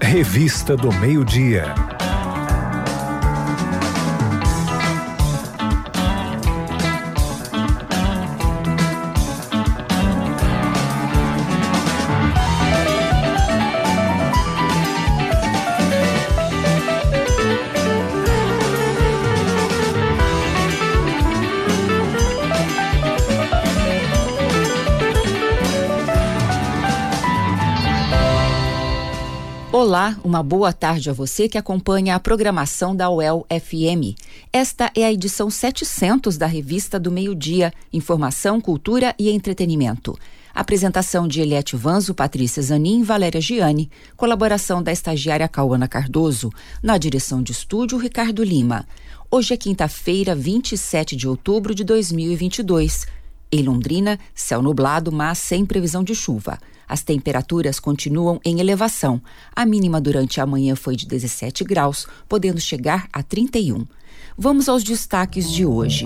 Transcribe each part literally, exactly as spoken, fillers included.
Revista do Meio-Dia. Olá, uma boa tarde a você que acompanha a programação da U E L F M. Esta é a edição setecentos da Revista do Meio-Dia, Informação, Cultura e Entretenimento. Apresentação de Eliette Vanzo, Patrícia Zanin e Valéria Gianni. Colaboração da estagiária Cauana Cardoso. Na direção de estúdio, Ricardo Lima. Hoje é quinta-feira, vinte e sete de outubro de dois mil e vinte e dois. Em Londrina, céu nublado, mas sem previsão de chuva. As temperaturas continuam em elevação. A mínima durante a manhã foi de dezessete graus, podendo chegar a trinta e um. Vamos aos destaques de hoje.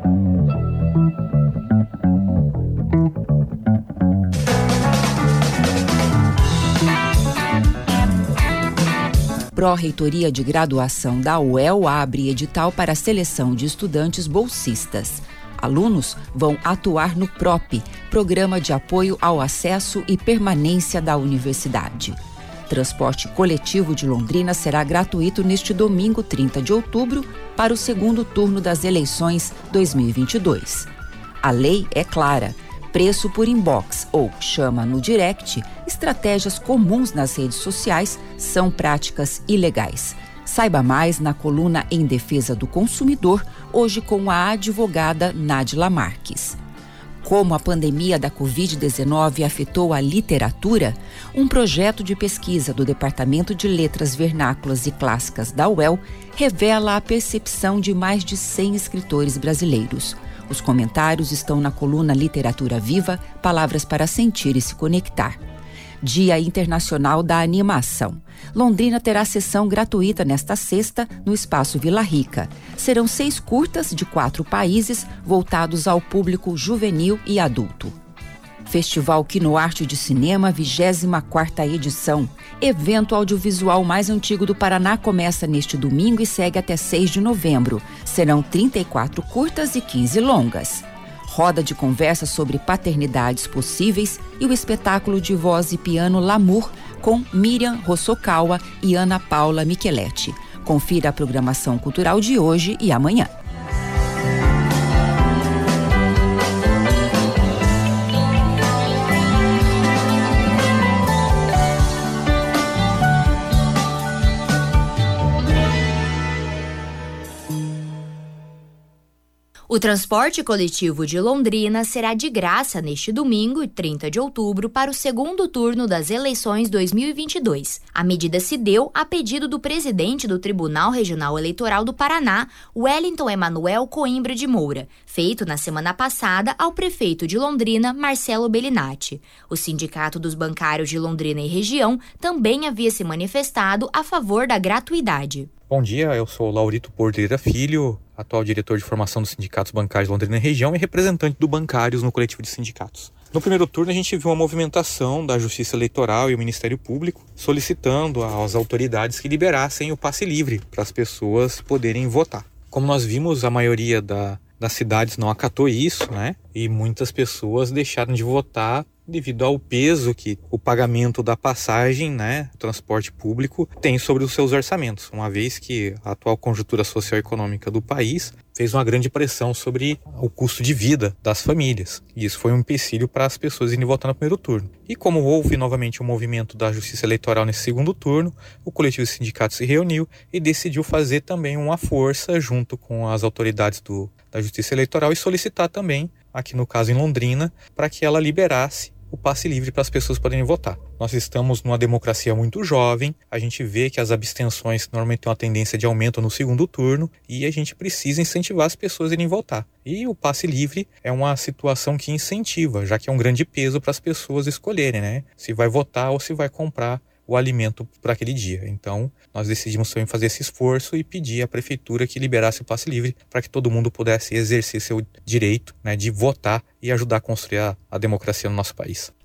Pró-Reitoria de Graduação da U E L abre edital para a seleção de estudantes bolsistas. Alunos vão atuar no P R O P, Programa de Apoio ao Acesso e Permanência da Universidade. Transporte coletivo de Londrina será gratuito neste domingo, trinta de outubro, para o segundo turno das eleições dois mil e vinte e dois. A lei é clara. Preço por inbox ou chama no direct, estratégias comuns nas redes sociais são práticas ilegais. Saiba mais na coluna Em Defesa do Consumidor, hoje com a advogada Nádila Marques. Como a pandemia da covid dezenove afetou a literatura, um projeto de pesquisa do Departamento de Letras Vernáculas e Clássicas da U E L revela a percepção de mais de cem escritores brasileiros. Os comentários estão na coluna Literatura Viva, Palavras para Sentir e se Conectar. Dia Internacional da Animação. Londrina terá sessão gratuita nesta sexta no Espaço Vila Rica. Serão seis curtas de quatro países voltados ao público juvenil e adulto. Festival Quinoarte de Cinema, vigésima quarta edição. Evento audiovisual mais antigo do Paraná começa neste domingo e segue até seis de novembro. Serão trinta e quatro curtas e quinze longas. Roda de conversa sobre paternidades possíveis e o espetáculo de voz e piano Lamour com Miriam Rossokawa e Ana Paula Micheletti. Confira a programação cultural de hoje e amanhã. O transporte coletivo de Londrina será de graça neste domingo, trinta de outubro, para o segundo turno das eleições dois mil e vinte e dois. A medida se deu a pedido do presidente do Tribunal Regional Eleitoral do Paraná, Wellington Emanuel Coimbra de Moura, feito na semana passada ao prefeito de Londrina, Marcelo Bellinati. O Sindicato dos Bancários de Londrina e região também havia se manifestado a favor da gratuidade. Bom dia, eu sou Laurito Porteira Filho, atual diretor de formação dos sindicatos bancários de Londrina e região e representante do Bancários no coletivo de sindicatos. No primeiro turno, a gente viu uma movimentação da Justiça Eleitoral e o Ministério Público solicitando às autoridades que liberassem o passe livre para as pessoas poderem votar. Como nós vimos, a maioria da, das cidades não acatou isso, né? E muitas pessoas deixaram de votar devido ao peso que o pagamento da passagem, né, transporte público, tem sobre os seus orçamentos, uma vez que a atual conjuntura socioeconômica do país fez uma grande pressão sobre o custo de vida das famílias. E isso foi um empecilho para as pessoas irem votar no primeiro turno. E como houve novamente um movimento da Justiça Eleitoral nesse segundo turno, o coletivo de sindicatos se reuniu e decidiu fazer também uma força junto com as autoridades do, da Justiça Eleitoral e solicitar também, aqui no caso em Londrina, para que ela liberasse o passe livre para as pessoas poderem votar. Nós estamos numa democracia muito jovem, a gente vê que as abstenções normalmente têm uma tendência de aumento no segundo turno e a gente precisa incentivar as pessoas a irem votar. E o passe livre é uma situação que incentiva, já que é um grande peso para as pessoas escolherem, né? Se vai votar ou se vai comprar o alimento para aquele dia. Então, nós decidimos também fazer esse esforço e pedir à prefeitura que liberasse o passe livre para que todo mundo pudesse exercer seu direito, né, de votar e ajudar a construir a, a democracia no nosso país.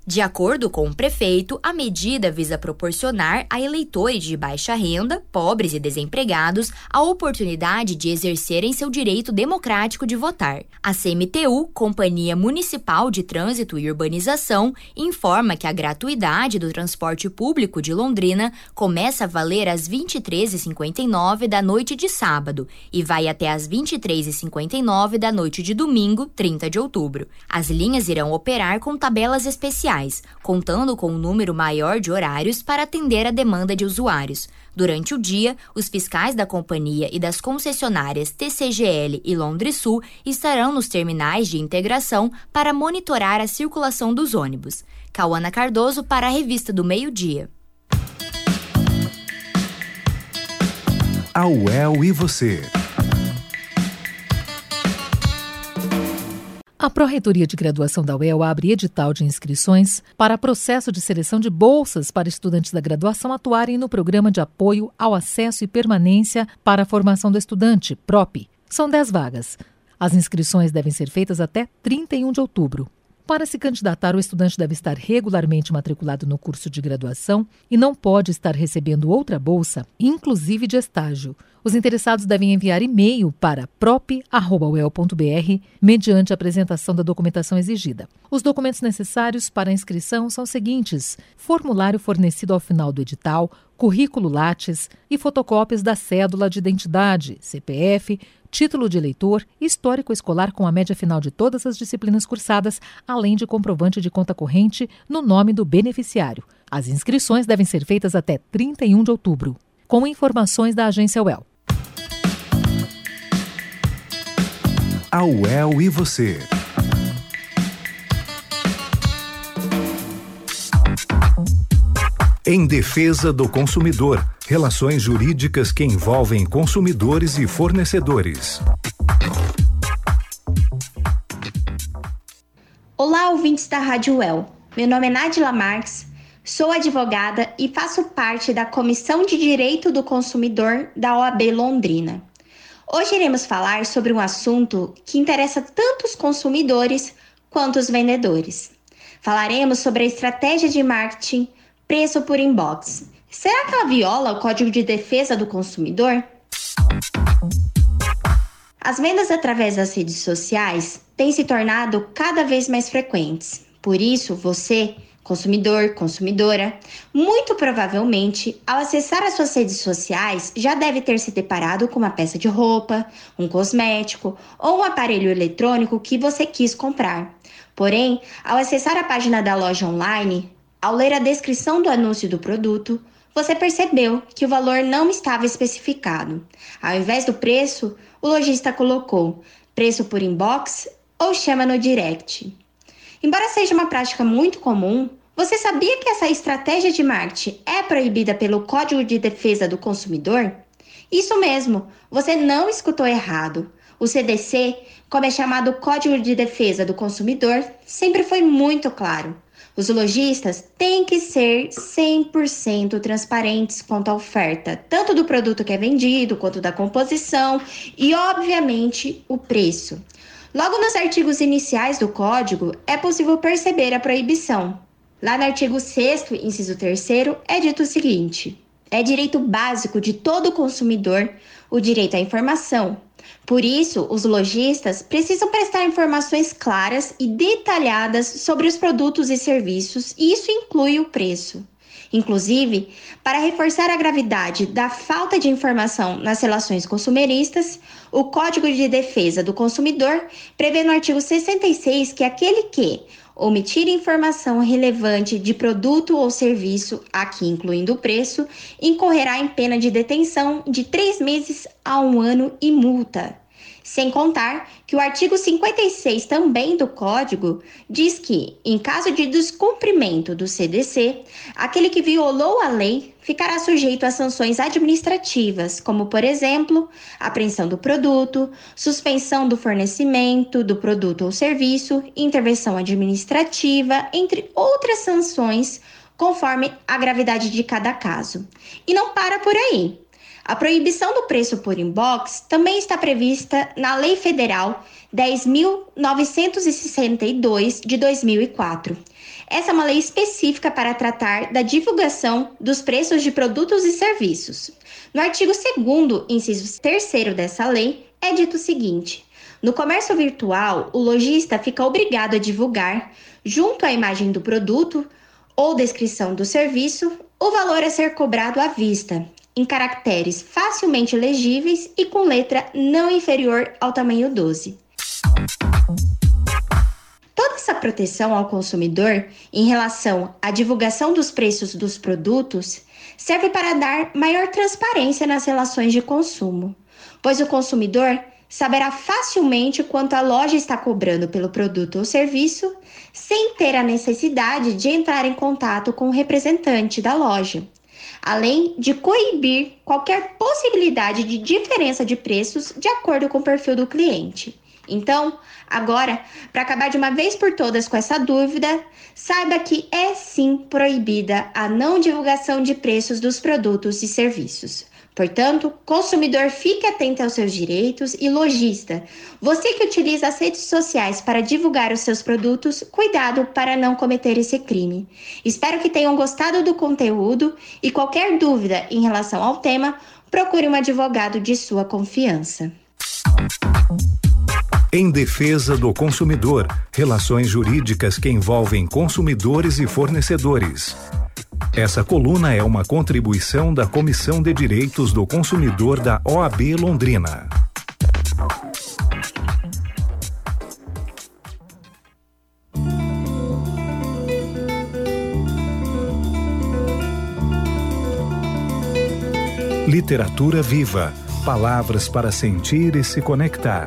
De acordo com o prefeito, a medida visa proporcionar a eleitores de baixa renda, pobres e desempregados, a oportunidade de exercerem seu direito democrático de votar. A C M T U, Companhia Municipal de Trânsito e Urbanização, informa que a gratuidade do transporte público de Londrina começa a valer às vinte e três e cinquenta e nove da noite de sábado e vai até às vinte e três e cinquenta e nove da noite de domingo, trinta de outubro. As linhas irão operar com tabelas especiais, contando com um número maior de horários para atender a demanda de usuários. Durante o dia, os fiscais da companhia e das concessionárias T C G L e Londrisul estarão nos terminais de integração para monitorar a circulação dos ônibus. Cauana Cardoso para a Revista do Meio-Dia. A U E L e você. A Pró-Reitoria de Graduação da U E L abre edital de inscrições para processo de seleção de bolsas para estudantes da graduação atuarem no Programa de Apoio ao Acesso e Permanência para a Formação do Estudante, PROP. São dez vagas. As inscrições devem ser feitas até trinta e um de outubro. Para se candidatar, o estudante deve estar regularmente matriculado no curso de graduação e não pode estar recebendo outra bolsa, inclusive de estágio. Os interessados devem enviar e-mail para prop arroba u e l ponto b r mediante a apresentação da documentação exigida. Os documentos necessários para a inscrição são os seguintes: formulário fornecido ao final do edital, currículo Lattes e fotocópias da cédula de identidade, C P F, título de eleitor, histórico escolar com a média final de todas as disciplinas cursadas, além de comprovante de conta corrente no nome do beneficiário. As inscrições devem ser feitas até trinta e um de outubro. Com informações da agência U E L. A U E L e você. Em defesa do consumidor, relações jurídicas que envolvem consumidores e fornecedores. Olá, ouvintes da Rádio U E L. Meu nome é Nadila Marques, sou advogada e faço parte da Comissão de Direito do Consumidor da O A B Londrina. Hoje iremos falar sobre um assunto que interessa tanto os consumidores quanto os vendedores. Falaremos sobre a estratégia de marketing preço por inbox. Será que ela viola o Código de Defesa do Consumidor? As vendas através das redes sociais têm se tornado cada vez mais frequentes. Por isso, você, consumidor, consumidora, muito provavelmente, ao acessar as suas redes sociais, já deve ter se deparado com uma peça de roupa, um cosmético ou um aparelho eletrônico que você quis comprar. Porém, ao acessar a página da loja online, ao ler a descrição do anúncio do produto, você percebeu que o valor não estava especificado. Ao invés do preço, o lojista colocou preço por inbox ou chama no direct. Embora seja uma prática muito comum, você sabia que essa estratégia de marketing é proibida pelo Código de Defesa do Consumidor? Isso mesmo, você não escutou errado. O C D C, como é chamado Código de Defesa do Consumidor, sempre foi muito claro. Os lojistas têm que ser cem por cento transparentes quanto à oferta, tanto do produto que é vendido, quanto da composição e, obviamente, o preço. Logo nos artigos iniciais do Código, é possível perceber a proibição. Lá no artigo sexto, inciso terceiro, é dito o seguinte: é direito básico de todo consumidor o direito à informação. Por isso, os lojistas precisam prestar informações claras e detalhadas sobre os produtos e serviços, e isso inclui o preço. Inclusive, para reforçar a gravidade da falta de informação nas relações consumeristas, o Código de Defesa do Consumidor prevê no artigo sessenta e seis que aquele que omitir informação relevante de produto ou serviço, aqui incluindo o preço, incorrerá em pena de detenção de três meses a um ano e multa. Sem contar que o artigo cinquenta e seis também do Código diz que, em caso de descumprimento do C D C, aquele que violou a lei ficará sujeito a sanções administrativas, como, por exemplo, apreensão do produto, suspensão do fornecimento do produto ou serviço, intervenção administrativa, entre outras sanções, conforme a gravidade de cada caso. E não para por aí. A proibição do preço por inbox também está prevista na Lei Federal dez mil novecentos e sessenta e dois de dois mil e quatro. Essa é uma lei específica para tratar da divulgação dos preços de produtos e serviços. No artigo segundo, inciso terceiro dessa lei, é dito o seguinte: no comércio virtual, o lojista fica obrigado a divulgar, junto à imagem do produto ou descrição do serviço, o valor a ser cobrado à vista, em caracteres facilmente legíveis e com letra não inferior ao tamanho doze. Toda essa proteção ao consumidor em relação à divulgação dos preços dos produtos serve para dar maior transparência nas relações de consumo, pois o consumidor saberá facilmente quanto a loja está cobrando pelo produto ou serviço, sem ter a necessidade de entrar em contato com o representante da loja, além de coibir qualquer possibilidade de diferença de preços de acordo com o perfil do cliente. Então, agora, para acabar de uma vez por todas com essa dúvida, saiba que é sim proibida a não divulgação de preços dos produtos e serviços. Portanto, consumidor, fique atento aos seus direitos e lojista, você que utiliza as redes sociais para divulgar os seus produtos, cuidado para não cometer esse crime. Espero que tenham gostado do conteúdo e qualquer dúvida em relação ao tema, procure um advogado de sua confiança. Em defesa do consumidor, relações jurídicas que envolvem consumidores e fornecedores. Essa coluna é uma contribuição da Comissão de Direitos do Consumidor da O A B Londrina. Literatura viva, palavras para sentir e se conectar.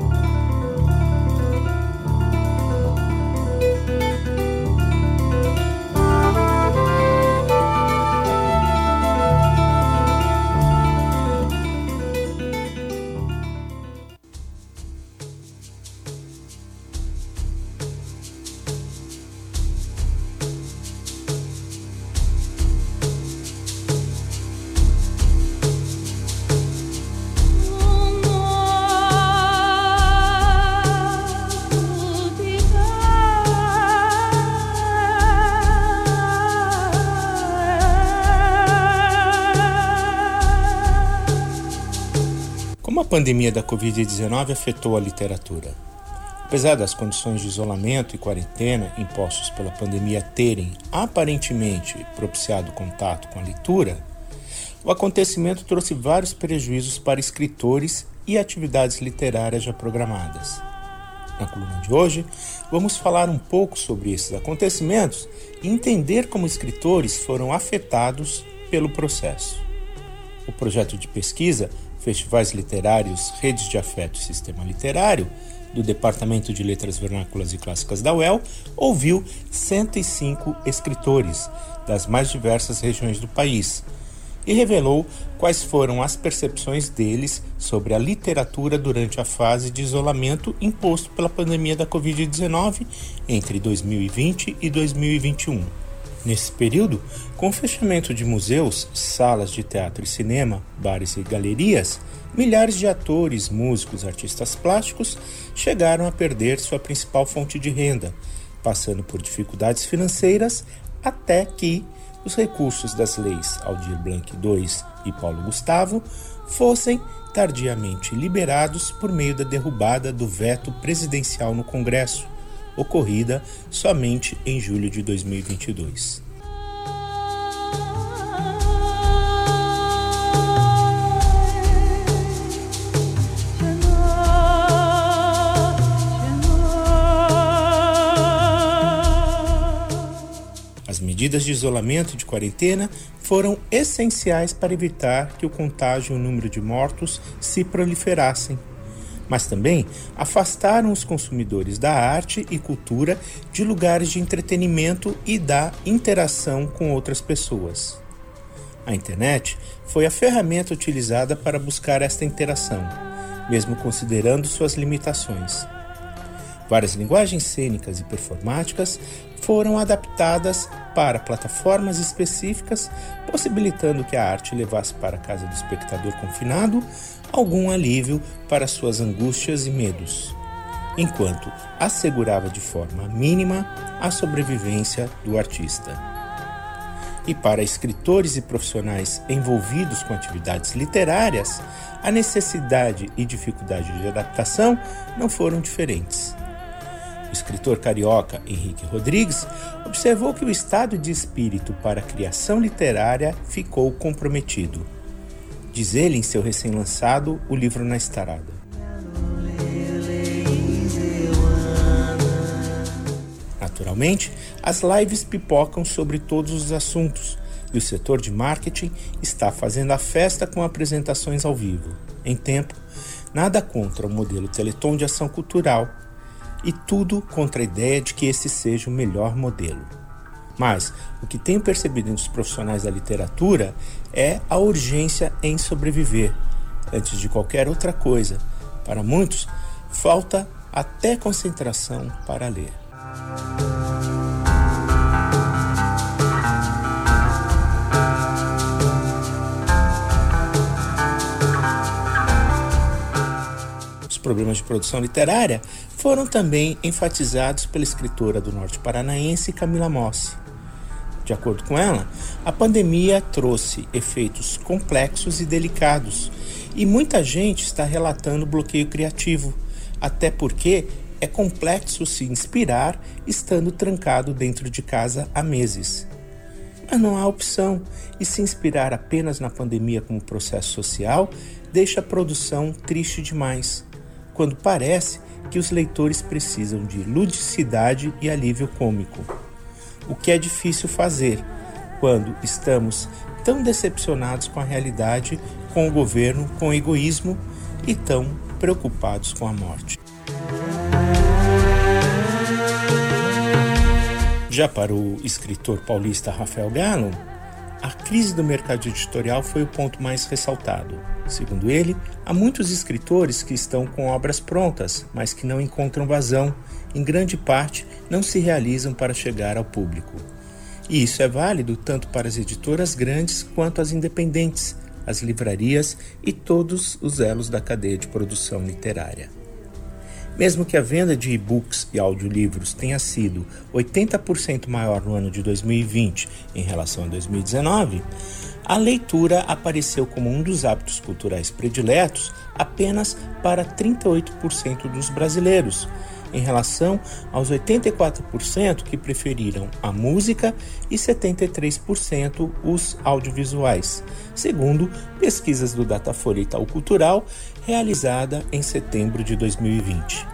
Como a pandemia da covid dezenove afetou a literatura? Apesar das condições de isolamento e quarentena impostos pela pandemia terem, aparentemente, propiciado contato com a leitura, o acontecimento trouxe vários prejuízos para escritores e atividades literárias já programadas. Na coluna de hoje, vamos falar um pouco sobre esses acontecimentos e entender como escritores foram afetados pelo processo. O projeto de pesquisa Festivais Literários, Redes de Afeto e Sistema Literário, do Departamento de Letras Vernáculas e Clássicas da U E L, ouviu cento e cinco escritores das mais diversas regiões do país e revelou quais foram as percepções deles sobre a literatura durante a fase de isolamento imposto pela pandemia da covid dezenove entre dois mil e vinte e dois mil e vinte e um. Nesse período, com o fechamento de museus, salas de teatro e cinema, bares e galerias, milhares de atores, músicos, artistas plásticos chegaram a perder sua principal fonte de renda, passando por dificuldades financeiras até que os recursos das leis Aldir Blanc dois e Paulo Gustavo fossem tardiamente liberados por meio da derrubada do veto presidencial no Congresso, ocorrida somente em julho de dois mil e vinte e dois. As medidas de isolamento e de quarentena foram essenciais para evitar que o contágio e o número de mortos se proliferassem, mas também afastaram os consumidores da arte e cultura de lugares de entretenimento e da interação com outras pessoas. A internet foi a ferramenta utilizada para buscar esta interação, mesmo considerando suas limitações. Várias linguagens cênicas e performáticas foram adaptadas para plataformas específicas, possibilitando que a arte levasse para a casa do espectador confinado algum alívio para suas angústias e medos. enquanto assegurava de forma mínima a sobrevivência do artista. E para escritores e profissionais envolvidos com atividades literárias, a necessidade e dificuldade de adaptação não foram diferentes. O escritor carioca Henrique Rodrigues observou que o estado de espírito para a criação literária ficou comprometido. Diz ele em seu recém-lançado O Livro na Estrada. Naturalmente, as lives pipocam sobre todos os assuntos e o setor de marketing está fazendo a festa com apresentações ao vivo. Em tempo, nada contra o modelo Teleton de ação cultural e tudo contra a ideia de que esse seja o melhor modelo. Mas o que tenho percebido nos profissionais da literatura é a urgência em sobreviver, antes de qualquer outra coisa. Para muitos, falta até concentração para ler. Os problemas de produção literária foram também enfatizados pela escritora do norte paranaense Camila Mossi. De acordo com ela, a pandemia trouxe efeitos complexos e delicados, e muita gente está relatando bloqueio criativo, até porque é complexo se inspirar estando trancado dentro de casa há meses. Mas não há opção, e se inspirar apenas na pandemia como processo social deixa a produção triste demais, quando parece que os leitores precisam de ludicidade e alívio cômico. O que é difícil fazer quando estamos tão decepcionados com a realidade, com o governo, com o egoísmo e tão preocupados com a morte. Já para o escritor paulista Rafael Galo, a crise do mercado editorial foi o ponto mais ressaltado. Segundo ele, há muitos escritores que estão com obras prontas, mas que não encontram vazão, em grande parte não se realizam para chegar ao público. E isso é válido tanto para as editoras grandes quanto as independentes, as livrarias e todos os elos da cadeia de produção literária. Mesmo que a venda de e-books e audiolivros tenha sido oitenta por cento maior no ano de dois mil e vinte em relação a dois mil e dezenove, a leitura apareceu como um dos hábitos culturais prediletos apenas para trinta e oito por cento dos brasileiros, em relação aos oitenta e quatro por cento que preferiram a música e setenta e três por cento os audiovisuais, segundo pesquisas do Datafolha Itaú Cultural, realizada em setembro de dois mil e vinte.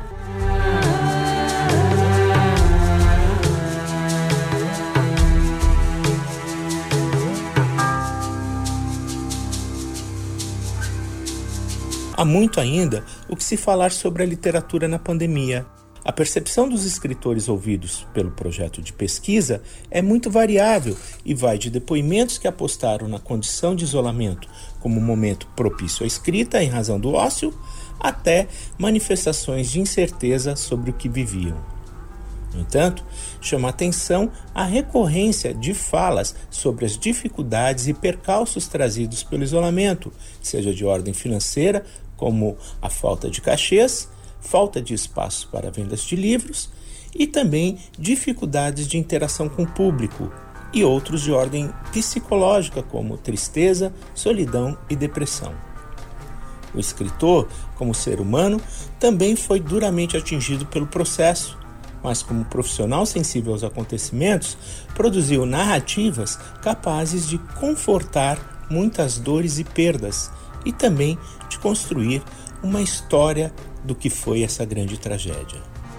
Há muito ainda o que se falar sobre a literatura na pandemia. A percepção dos escritores ouvidos pelo projeto de pesquisa é muito variável e vai de depoimentos que apostaram na condição de isolamento como momento propício à escrita em razão do ócio, até manifestações de incerteza sobre o que viviam. No entanto, chama a atenção a recorrência de falas sobre as dificuldades e percalços trazidos pelo isolamento, seja de ordem financeira, como a falta de cachês, falta de espaço para vendas de livros e também dificuldades de interação com o público, e outros de ordem psicológica, como tristeza, solidão e depressão. O escritor, como ser humano, também foi duramente atingido pelo processo, mas como profissional sensível aos acontecimentos, produziu narrativas capazes de confortar muitas dores e perdas e também de construir uma história do que foi essa grande tragédia.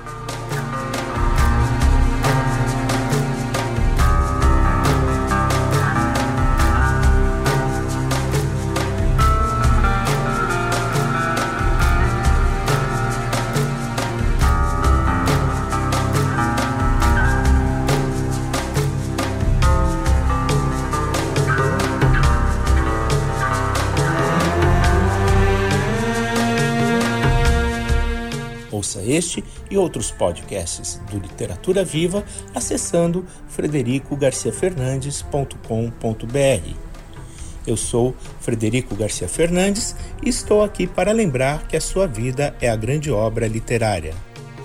Ouça este e outros podcasts do Literatura Viva acessando frederico garcia fernandes ponto com ponto b r. Eu sou Frederico Garcia Fernandes e estou aqui para lembrar que a sua vida é a grande obra literária.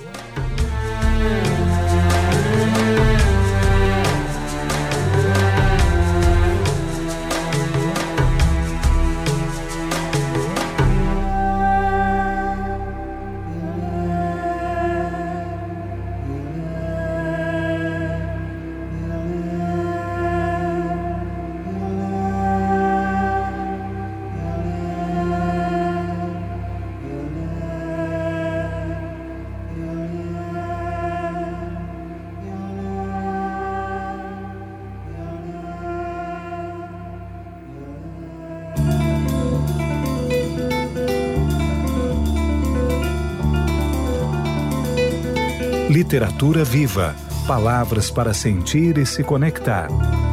Literatura viva. Palavras para sentir e se conectar.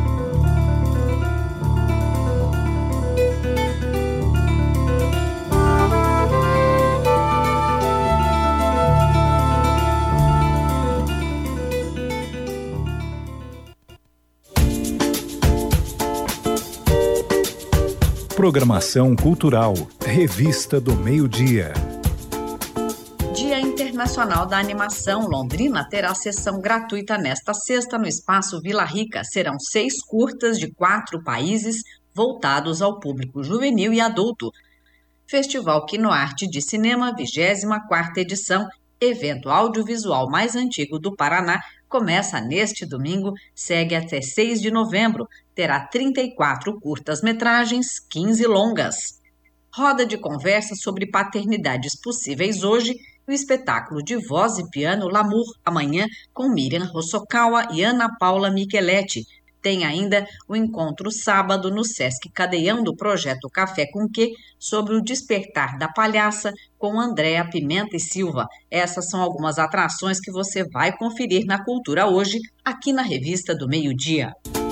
Programação cultural. Revista do Meio-Dia. Dia Internacional da Animação. Londrina terá sessão gratuita nesta sexta no Espaço Vila Rica. Serão seis curtas de quatro países voltados ao público juvenil e adulto. Festival Quinoarte de Cinema, vigésima quarta edição, evento audiovisual mais antigo do Paraná, começa neste domingo, segue até seis de novembro. Terá trinta e quatro curtas-metragens, quinze longas. Roda de conversa sobre paternidades possíveis hoje e o espetáculo de voz e piano Lamour, amanhã, com Miriam Hosokawa e Ana Paula Micheletti. Tem ainda o encontro sábado no Sesc Cadeião do projeto Café com Quê, sobre o despertar da palhaça, com Andréa Pimenta e Silva. Essas são algumas atrações que você vai conferir na Cultura hoje, aqui na Revista do Meio-Dia.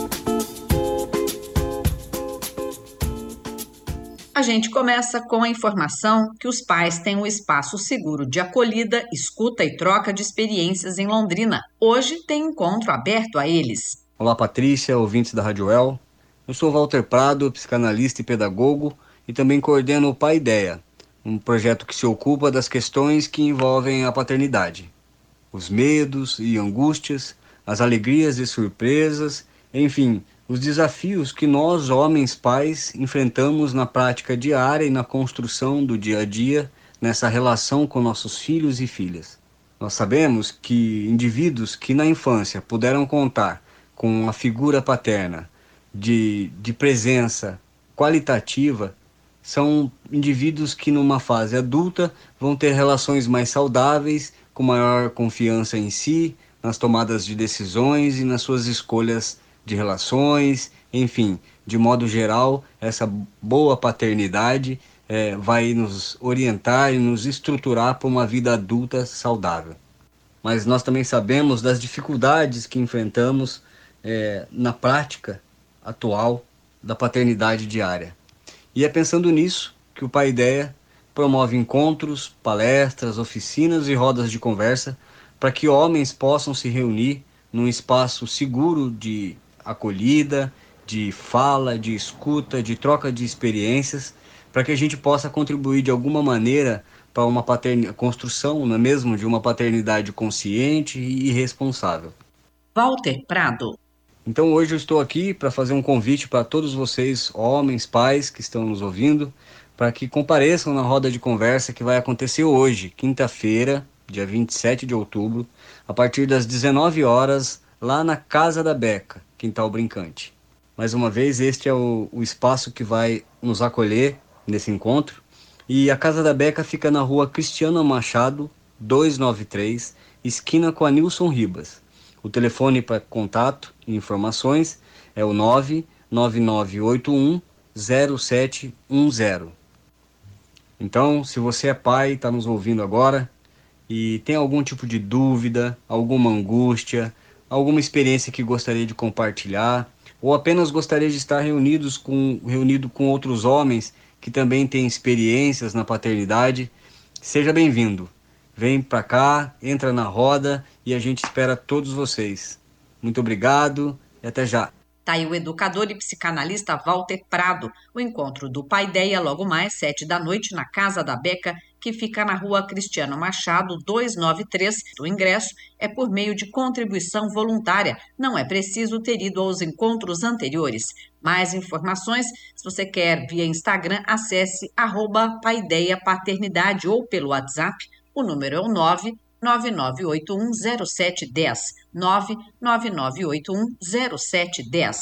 A gente começa com a informação que os pais têm um espaço seguro de acolhida, escuta e troca de experiências em Londrina. Hoje tem encontro aberto a eles. Olá, Patrícia, ouvintes da Rádio El. Eu sou Walter Prado, psicanalista e pedagogo, e também coordeno o Pai Ideia, um projeto que se ocupa das questões que envolvem a paternidade. Os medos e angústias, as alegrias e surpresas, enfim, os desafios que nós, homens pais, enfrentamos na prática diária e na construção do dia a dia, nessa relação com nossos filhos e filhas. Nós sabemos que indivíduos que na infância puderam contar com a figura paterna de, de presença qualitativa, são indivíduos que numa fase adulta vão ter relações mais saudáveis, com maior confiança em si, nas tomadas de decisões e nas suas escolhas de relações, enfim, de modo geral, essa boa paternidade é, vai nos orientar e nos estruturar para uma vida adulta saudável. Mas nós também sabemos das dificuldades que enfrentamos é, na prática atual da paternidade diária. E é pensando nisso que o Pai Ideia promove encontros, palestras, oficinas e rodas de conversa para que homens possam se reunir num espaço seguro de acolhida, de fala, de escuta, de troca de experiências, para que a gente possa contribuir de alguma maneira para uma patern... construção, não é mesmo, de uma paternidade consciente e responsável. Walter Prado. Então hoje eu estou aqui para fazer um convite para todos vocês, homens, pais que estão nos ouvindo, para que compareçam na roda de conversa que vai acontecer hoje, quinta-feira, dia vinte e sete de outubro, a partir das dezenove horas, lá na Casa da Beca, Quintal Brincante. Mais uma vez, este é o, o espaço que vai nos acolher nesse encontro. E a Casa da Beca fica na rua Cristiano Machado, duzentos e noventa e três, esquina com a Nilson Ribas. O telefone para contato e informações é o nove nove nove oito um zero sete um zero. Então, se você é pai e está nos ouvindo agora e tem algum tipo de dúvida, alguma angústia, alguma experiência que gostaria de compartilhar, ou apenas gostaria de estar reunidos com, reunido com outros homens que também têm experiências na paternidade, seja bem-vindo. Vem para cá, entra na roda e a gente espera todos vocês. Muito obrigado e até já. Tá aí o educador e psicanalista Walter Prado. O encontro do Pai Ideia logo mais, sete da noite, na Casa da Beca, que fica na rua Cristiano Machado, duzentos e noventa e três. O ingresso é por meio de contribuição voluntária. Não é preciso ter ido aos encontros anteriores. Mais informações, se você quer via Instagram, acesse arroba Paideia Paternidade ou pelo WhatsApp. O número é o nove nove nove oito um zero sete um zero, nove nove nove oito um zero sete um zero.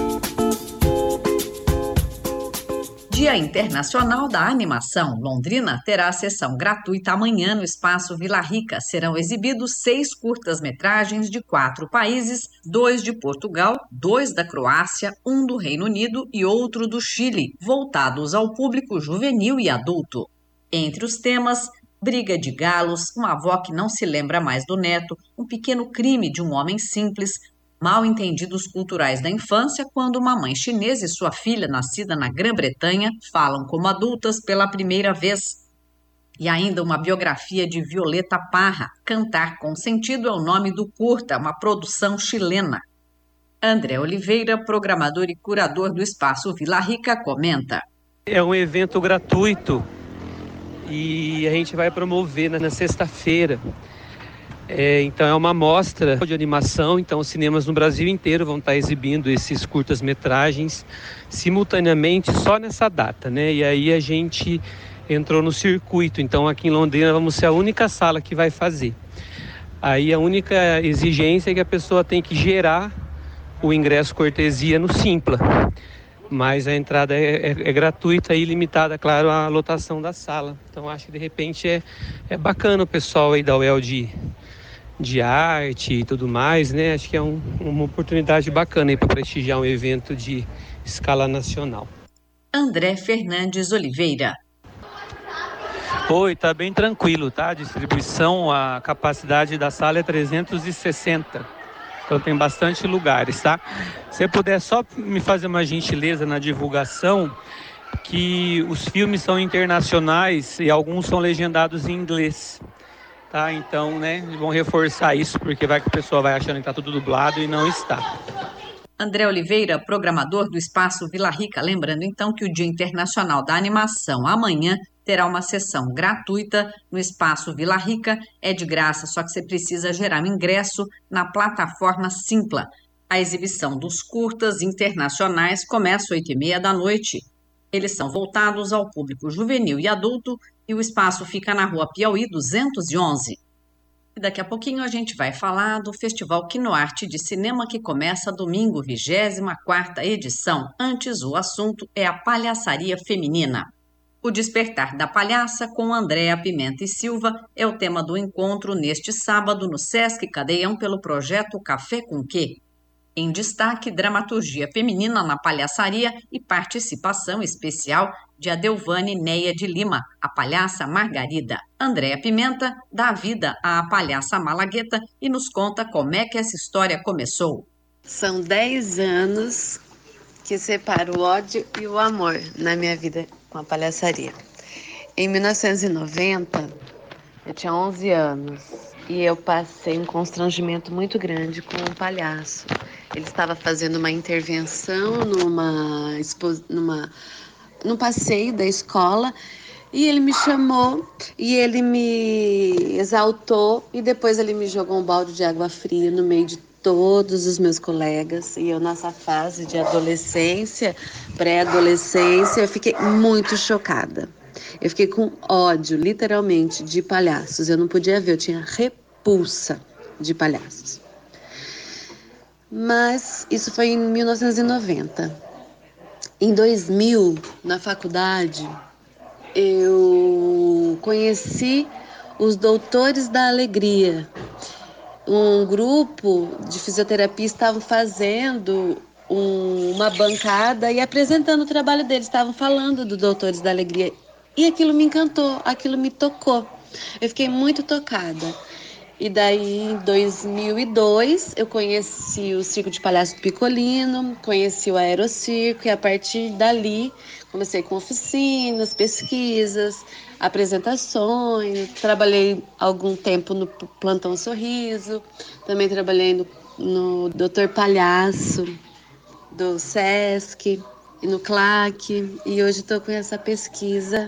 Dia Internacional da Animação. Londrina terá sessão gratuita amanhã no Espaço Vila Rica. Serão exibidos seis curtas-metragens de quatro países, dois de Portugal, dois da Croácia, um do Reino Unido e outro do Chile, voltados ao público juvenil e adulto. Entre os temas, briga de galos, uma avó que não se lembra mais do neto, um pequeno crime de um homem simples, mal entendidos culturais da infância quando uma mãe chinesa e sua filha, nascida na Grã-Bretanha, falam como adultas pela primeira vez. E ainda uma biografia de Violeta Parra, Cantar com Sentido é o nome do curta, uma produção chilena. André Oliveira, programador e curador do Espaço Vila Rica, comenta. É um evento gratuito e a gente vai promover na, na sexta-feira. É, então é uma mostra de animação, então os cinemas no Brasil inteiro vão estar exibindo esses curtas-metragens simultaneamente só nessa data, né? E aí a gente entrou no circuito, então aqui em Londrina vamos ser a única sala que vai fazer. Aí a única exigência é que a pessoa tem que gerar o ingresso cortesia no Simpla, mas a entrada é, é, é gratuita e limitada, claro, à lotação da sala. Então acho que de repente é, é bacana o pessoal aí da U E L de, de arte e tudo mais, né? Acho que é um, uma oportunidade bacana aí para prestigiar um evento de escala nacional. André Fernandes Oliveira. Oi, tá bem tranquilo, tá? A distribuição, a capacidade da sala é trezentos e sessenta. Então tem bastante lugares, tá? Se você puder só me fazer uma gentileza na divulgação, que os filmes são internacionais e alguns são legendados em inglês, tá? Então, né, vão reforçar isso, porque vai que a pessoa vai achando que tá tudo dublado e não está. André Oliveira, programador do Espaço Vila Rica, lembrando então que o Dia Internacional da Animação amanhã terá uma sessão gratuita no Espaço Vila Rica, é de graça, só que você precisa gerar um ingresso na plataforma Simpla. A exibição dos curtas internacionais começa às oito e meia da noite. Eles são voltados ao público juvenil e adulto e o espaço fica na Rua Piauí duzentos e onze. E daqui a pouquinho a gente vai falar do Festival Quinoarte de Cinema que começa domingo, vigésima quarta edição. Antes, o assunto é a palhaçaria feminina. O Despertar da Palhaça, com Andréa Pimenta e Silva, é o tema do encontro neste sábado no Sesc Cadeião pelo projeto Café com Quê. Em destaque, dramaturgia feminina na palhaçaria e participação especial de Adelvane Neia de Lima, a palhaça Margarida. Andréa Pimenta dá vida à palhaça Malagueta e nos conta como é que essa história começou. São dez anos que separa o ódio e o amor na minha vida com a palhaçaria. Em mil novecentos e noventa, eu tinha onze anos e eu passei um constrangimento muito grande com um palhaço. Ele estava fazendo uma intervenção numa, numa, num passeio da escola e ele me chamou e ele me exaltou e depois ele me jogou um balde de água fria no meio de todos os meus colegas, e eu nessa fase de adolescência, pré-adolescência, eu fiquei muito chocada. Eu fiquei com ódio, literalmente, de palhaços. Eu não podia ver, eu tinha repulsa de palhaços. Mas isso foi em mil novecentos e noventa. Em dois mil, na faculdade, eu conheci os Doutores da Alegria. Um grupo de fisioterapia estavam fazendo um, uma bancada e apresentando o trabalho deles, estavam falando do Doutores da Alegria. E aquilo me encantou, aquilo me tocou. Eu fiquei muito tocada. E daí, em dois mil e dois, eu conheci o Circo de Palhaço do Picolino, conheci o Aerocirco, e a partir dali comecei com oficinas, pesquisas, apresentações. Trabalhei algum tempo no Plantão Sorriso, também trabalhei no, no Doutor Palhaço do Sesc e no Claque, e hoje estou com essa pesquisa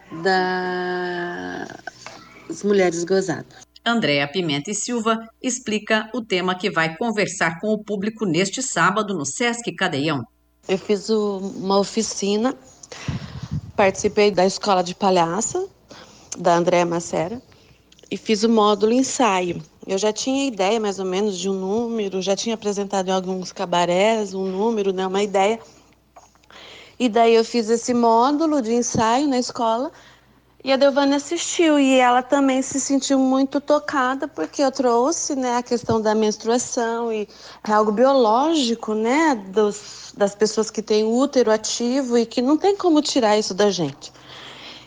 das mulheres gozadas. Andréa Pimenta e Silva explica o tema que vai conversar com o público neste sábado no Sesc Cadeião. Eu fiz o, uma oficina, participei da escola de palhaça da Andréa Macera e fiz o módulo ensaio. Eu já tinha ideia mais ou menos de um número, já tinha apresentado em alguns cabarés um número, né, uma ideia. E daí eu fiz esse módulo de ensaio na escola. E a Delvane assistiu e ela também se sentiu muito tocada porque eu trouxe, né, a questão da menstruação e é algo biológico, né, dos, das pessoas que têm útero ativo e que não tem como tirar isso da gente.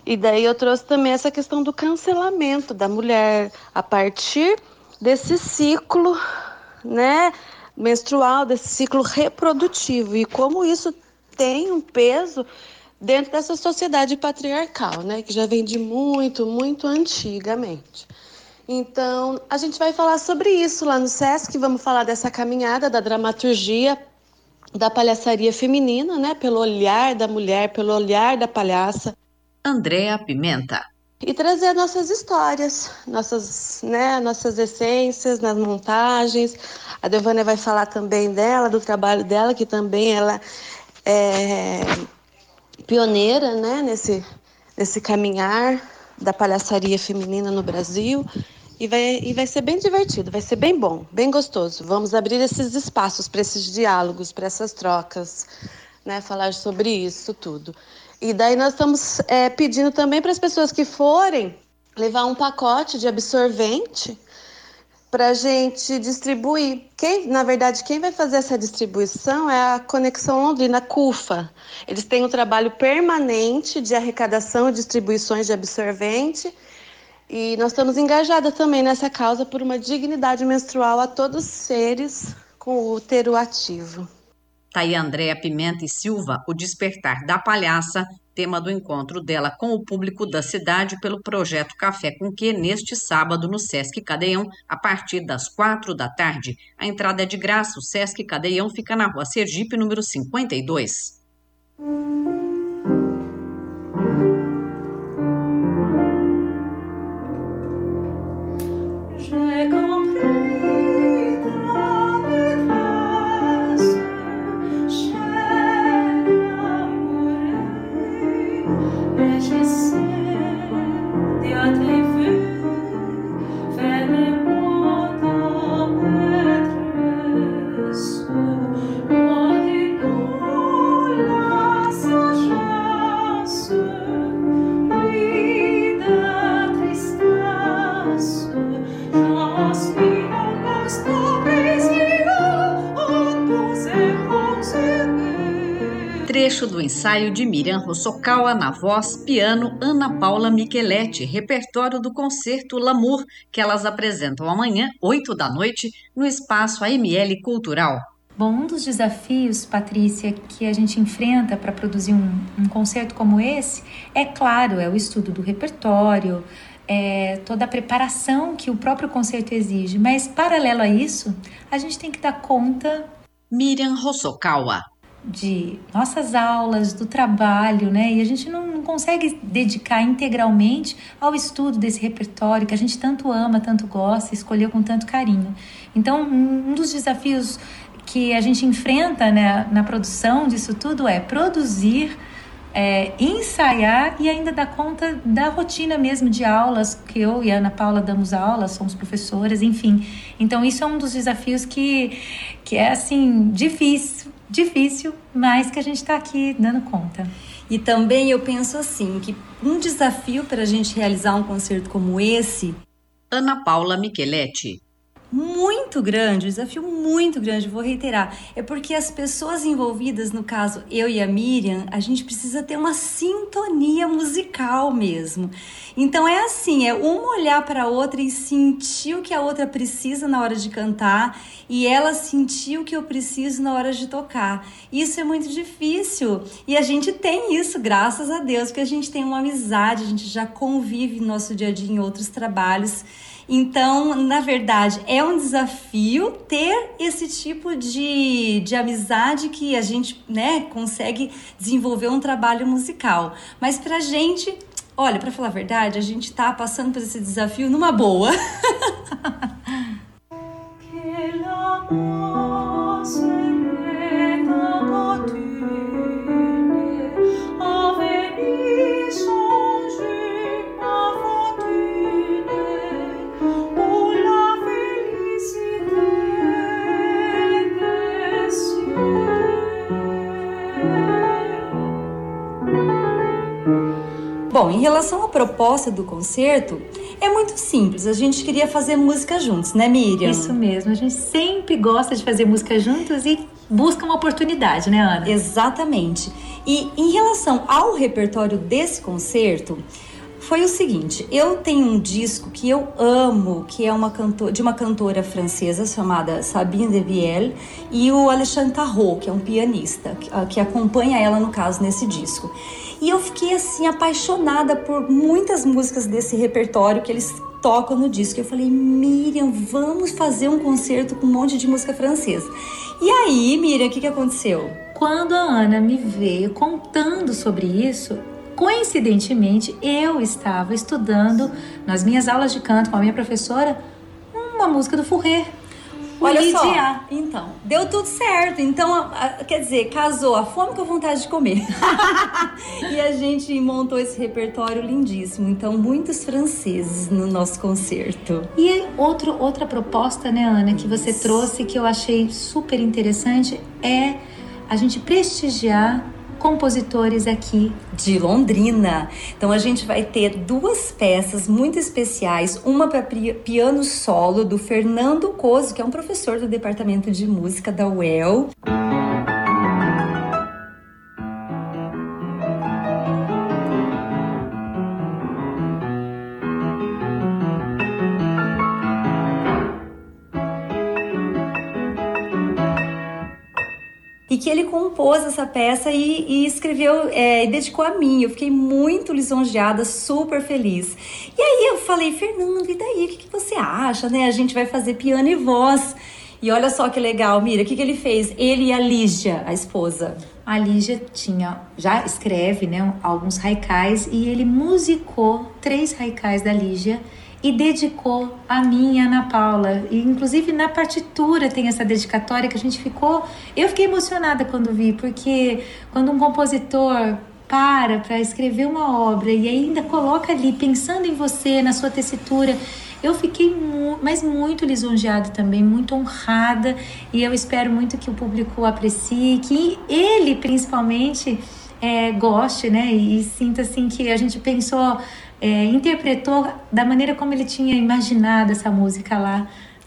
E daí eu trouxe também essa questão do cancelamento da mulher a partir desse ciclo, né, menstrual, desse ciclo reprodutivo, e como isso tem um peso dentro dessa sociedade patriarcal, né, que já vem de muito, muito antigamente. Então, a gente vai falar sobre isso lá no SESC, vamos falar dessa caminhada da dramaturgia, da palhaçaria feminina, né, pelo olhar da mulher, pelo olhar da palhaça. Andréa Pimenta. E trazer nossas histórias, nossas, né, nossas essências nas montagens. A Devânia vai falar também dela, do trabalho dela, que também ela é pioneira, né, nesse, nesse caminhar da palhaçaria feminina no Brasil. E vai, e vai ser bem divertido, vai ser bem bom, bem gostoso. Vamos abrir esses espaços para esses diálogos, para essas trocas, né, falar sobre isso tudo. E daí nós estamos é, pedindo também para as pessoas que forem levar um pacote de absorvente para a gente distribuir. Quem, na verdade, quem vai fazer essa distribuição é a Conexão Londrina, CUFA. Eles têm um trabalho permanente de arrecadação e distribuições de absorvente. E nós estamos engajadas também nessa causa por uma dignidade menstrual a todos os seres com útero ativo. Tá aí Andréa Pimenta e Silva, o Despertar da Palhaça, tema do encontro dela com o público da cidade pelo projeto Café com Quê, neste sábado no Sesc Cadeião, a partir das quatro da tarde. A entrada é de graça, o Sesc Cadeião fica na rua Sergipe, número cinquenta e dois. Trecho do ensaio de Miriam Hosokawa na voz, piano, Ana Paula Micheletti, repertório do concerto Lamour, que elas apresentam amanhã, oito da noite, no espaço A M L Cultural. Bom, um dos desafios, Patrícia, que a gente enfrenta para produzir um, um concerto como esse, é claro, é o estudo do repertório, é toda a preparação que o próprio concerto exige, mas paralelo a isso, a gente tem que dar conta... Miriam Hosokawa. De nossas aulas, do trabalho, né? E a gente não, não consegue dedicar integralmente ao estudo desse repertório que a gente tanto ama, tanto gosta, escolheu com tanto carinho. Então, um dos desafios que a gente enfrenta, né, na produção disso tudo é produzir, é, ensaiar e ainda dar conta da rotina mesmo de aulas, que eu e a Ana Paula damos aulas, somos professoras, enfim. Então, isso é um dos desafios que, que é, assim, difícil, difícil, mas que a gente está aqui dando conta. E também eu penso assim, que um desafio para a gente realizar um concerto como esse... Ana Paula Micheletti. Muito grande, um desafio muito grande, vou reiterar, é porque as pessoas envolvidas, no caso eu e a Miriam, a gente precisa ter uma sintonia musical mesmo. Então é assim, é uma olhar para a outra e sentir o que a outra precisa na hora de cantar e ela sentir o que eu preciso na hora de tocar. Isso é muito difícil e a gente tem isso, graças a Deus, porque a gente tem uma amizade, a gente já convive no nosso dia a dia em outros trabalhos. Então, na verdade, é um desafio ter esse tipo de, de amizade que a gente, né, consegue desenvolver um trabalho musical. Mas pra gente, olha, pra falar a verdade, a gente tá passando por esse desafio numa boa. Bom, em relação à proposta do concerto, é muito simples. A gente queria fazer música juntos, né, Miriam? Isso mesmo. A gente sempre gosta de fazer música juntos e busca uma oportunidade, né, Ana? Exatamente. E em relação ao repertório desse concerto, foi o seguinte, eu tenho um disco que eu amo, que é uma cantora, de uma cantora francesa chamada Sabine Devielle, e o Alexandre Tarot, que é um pianista, que, que acompanha ela, no caso, nesse disco. E eu fiquei, assim, apaixonada por muitas músicas desse repertório que eles tocam no disco. Eu falei, Miriam, vamos fazer um concerto com um monte de música francesa. E aí, Miriam, o que, que aconteceu? Quando a Ana me veio contando sobre isso, coincidentemente, eu estava estudando nas minhas aulas de canto com a minha professora uma música do Fauré. Olha só, então, deu tudo certo. Então, a, a, quer dizer, casou a fome com a vontade de comer. E a gente montou esse repertório lindíssimo. Então, muitos franceses no nosso concerto. E outro, outra proposta, né, Ana, que você Isso. trouxe, que eu achei super interessante, é a gente prestigiar compositores aqui de Londrina. Então a gente vai ter duas peças muito especiais, uma para piano solo do Fernando Coso, que é um professor do departamento de música da U E L. E que ele compôs essa peça e, e escreveu, é, e dedicou a mim. Eu fiquei muito lisonjeada, super feliz. E aí eu falei, Fernando, e daí? O que, que você acha, né? A gente vai fazer piano e voz. E olha só que legal, Mira, o que, que ele fez? Ele e a Lígia, a esposa. A Lígia tinha, já escreve, né, alguns haikais, e ele musicou três haikais da Lígia e dedicou a mim e a Ana Paula. E inclusive na partitura tem essa dedicatória que a gente ficou... Eu fiquei emocionada quando vi, porque quando um compositor para para escrever uma obra e ainda coloca ali, pensando em você, na sua tessitura, eu fiquei mu- mas muito lisonjeada também, muito honrada, e eu espero muito que o público aprecie, que ele principalmente é, goste, né, e, e sinta assim que a gente pensou... É, interpretou da maneira como ele tinha imaginado essa música lá.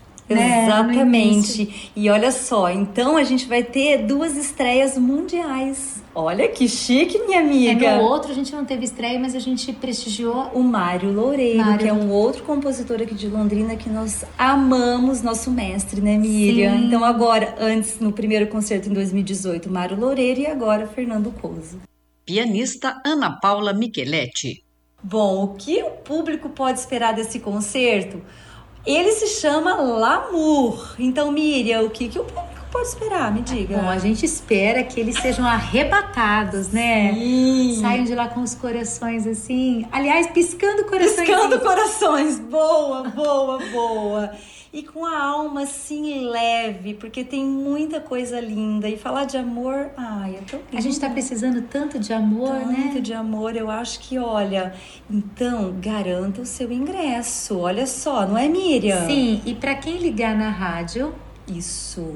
Exatamente. Né, e olha só, então a gente vai ter duas estreias mundiais. Olha que chique, minha amiga. É, no outro a gente não teve estreia, mas a gente prestigiou o Mário Loureiro, Mário. que é um outro compositor aqui de Londrina que nós amamos, nosso mestre, né, Miriam? Sim. Então agora, antes, no primeiro concerto em dois mil e dezoito, Mário Loureiro, e agora Fernando Coso. Pianista Ana Paula Micheletti. Bom, o que o público pode esperar desse concerto? Ele se chama L'amour. Então, Miriam, o que, que o público pode esperar? Me diga. Bom, a gente espera que eles sejam arrebatados, né? Sim. Saiam de lá com os corações assim. Aliás, piscando corações. Piscando corações. Boa, boa, boa. E com a alma assim leve, porque tem muita coisa linda. E falar de amor, ai, é tão lindo. A gente tá precisando tanto de amor, tanto né? Tanto de amor, eu acho que, olha... Então, garanta o seu ingresso. Olha só, não é, Miriam? Sim, e pra quem ligar na rádio... Isso...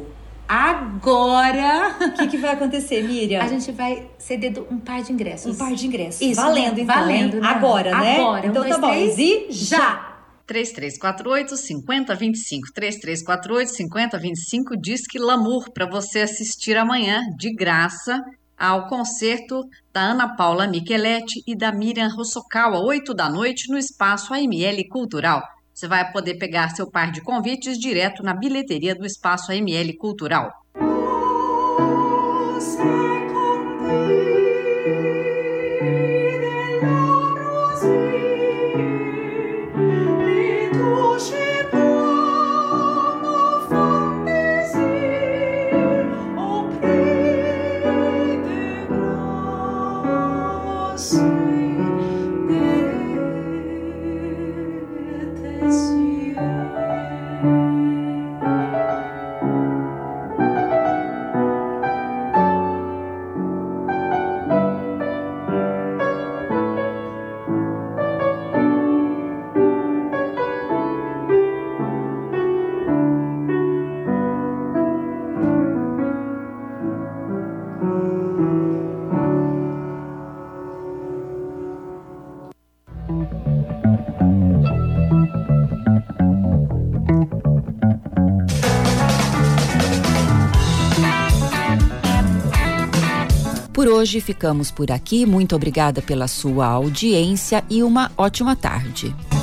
Agora... O que, que vai acontecer, Miriam? A gente vai ceder um par de ingressos. Um par de ingressos. Isso, valendo, então. Valendo, né? Agora, né? Agora. Então um, tá dois, bom. Três, e já! três três quatro oito, cinco zero dois cinco. três três quatro oito, cinco zero dois cinco. Disque L'amour para você assistir amanhã, de graça, ao concerto da Ana Paula Micheletti e da Miriam Hosokawa, oito da noite, no Espaço A M L Cultural. Você vai poder pegar seu par de convites direto na bilheteria do Espaço A M L Cultural. Por hoje ficamos por aqui. Muito obrigada pela sua audiência e uma ótima tarde.